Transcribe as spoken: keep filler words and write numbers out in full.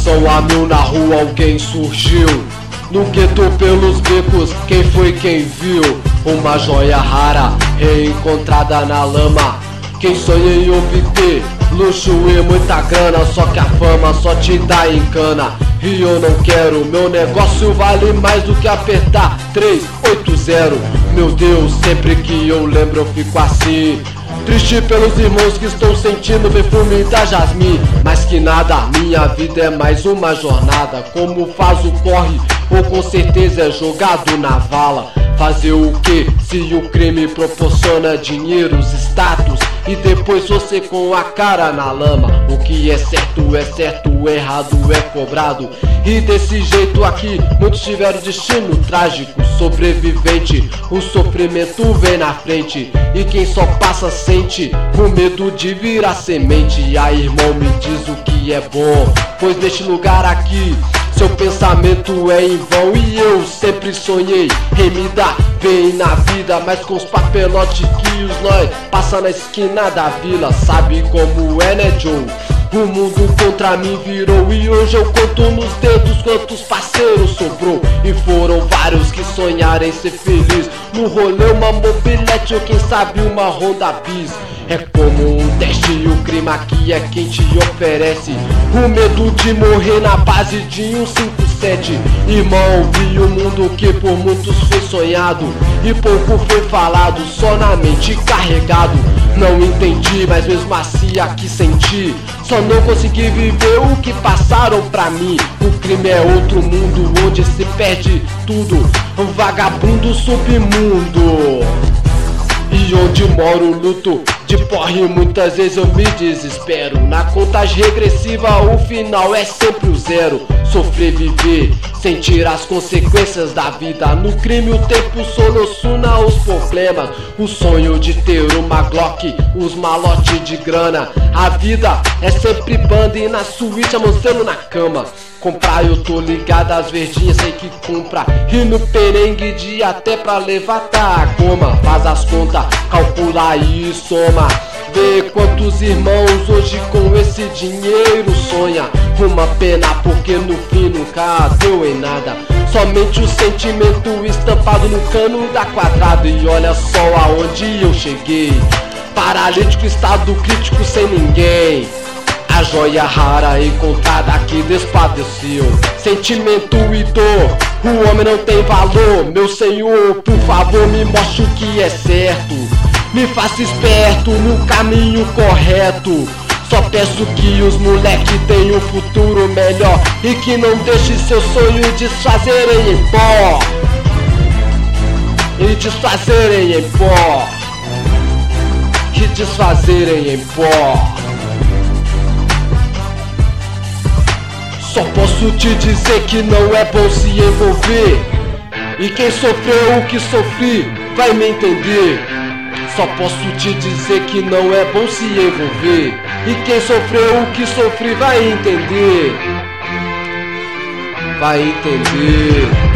Coração a mil na rua, alguém surgiu. No gueto pelos becos, quem foi quem viu? Uma joia rara, reencontrada na lama. Quem sonha em obter luxo e muita grana, só que a fama só te dá em cana. E eu não quero, meu negócio vale mais do que apertar três oito zero. Meu Deus, sempre que eu lembro eu fico assim, triste pelos irmãos que estão sentindo o perfume da jasmim. Mais que nada, minha vida é mais uma jornada. Como faz o corre, ou com certeza é jogado na vala. Fazer o que se o crime proporciona dinheiro, status, e depois você com a cara na lama? O que é certo é certo, o errado é cobrado. E desse jeito aqui muitos tiveram destino trágico. Sobrevivente, o sofrimento vem na frente, e quem só passa sente o medo de virar semente. E aí, irmão, me diz o que é bom, pois neste lugar aqui seu pensamento é em vão. E eu sempre sonhei em me dar bem na vida, mas com os papelotes que os nós passa na esquina da vila. Sabe como é, né, Joe? O mundo contra mim virou, e hoje eu conto nos dedos quantos parceiros sobrou. E foram vários que sonharam em ser feliz. No rolê uma mobilete ou quem sabe uma Honda Bis. É como um teste e o crime aqui é quem te oferece o medo de morrer na base de um cinco sete. Irmão, vi o mundo que por muitos foi sonhado e pouco foi falado, só na mente carregado. Não entendi, mas mesmo assim aqui senti, só não consegui viver o que passaram pra mim. O crime é outro mundo onde se perde tudo, um vagabundo submundo. E onde moro luto de porre, muitas vezes eu me desespero. Na contagem regressiva o final é sempre o zero. Sofrer, viver, sentir as consequências da vida. No crime o tempo soluciona os problemas. O sonho de ter uma Glock, os malotes de grana. A vida é sempre banda e na suíte amoncelo na cama. Comprar eu tô ligado, as verdinhas sei que compra. E no perengue de até pra levantar a goma. Faz as contas, calcula e soma. Vê quantos irmãos hoje com esse dinheiro sonha. Uma pena porque no fim nunca deu em nada. Somente o sentimento estampado no cano da quadrada. E olha só aonde eu cheguei, paralítico, estado crítico, sem ninguém. A joia rara encontrada que despadeceu. Sentimento e dor, o homem não tem valor. Meu Senhor, por favor, me mostre o que é certo. Me faça esperto no caminho correto. Só peço que os moleque tenham um futuro melhor e que não deixe seu sonho desfazerem em pó. E desfazerem em pó. E desfazerem em pó. Só posso te dizer que não é bom se envolver, e quem sofreu o que sofri vai me entender. Só posso te dizer que não é bom se envolver, e quem sofreu o que sofri vai entender. Vai entender.